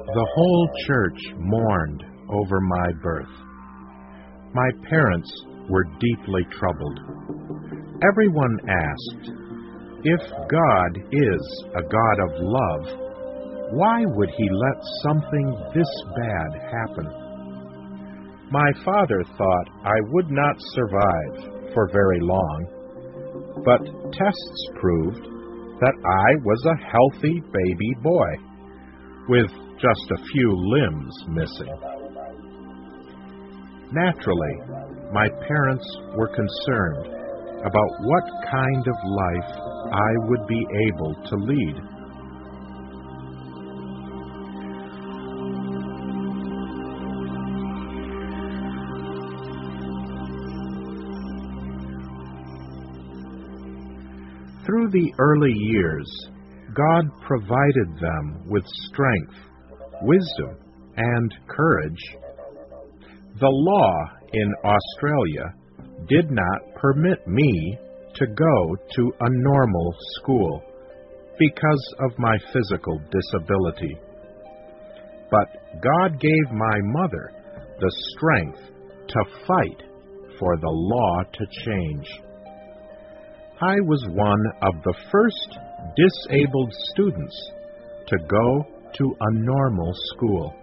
The whole church mourned over my birth. My parents were deeply troubled. Everyone asked, if God is a God of love, why would He let something this bad happen? My father thought I would not survive for very long, but tests proved that I was a healthy baby boy, with just a few limbs missing. Naturally, my parents were concerned about what kind of life I would be able to lead. Through the early years, God provided them with strength, wisdom, and courage. The law in Australia did not permit me to go to a normal school because of my physical disability. But God gave my mother the strength to fight for the law to change. I was one of the first disabled students to go to a normal school.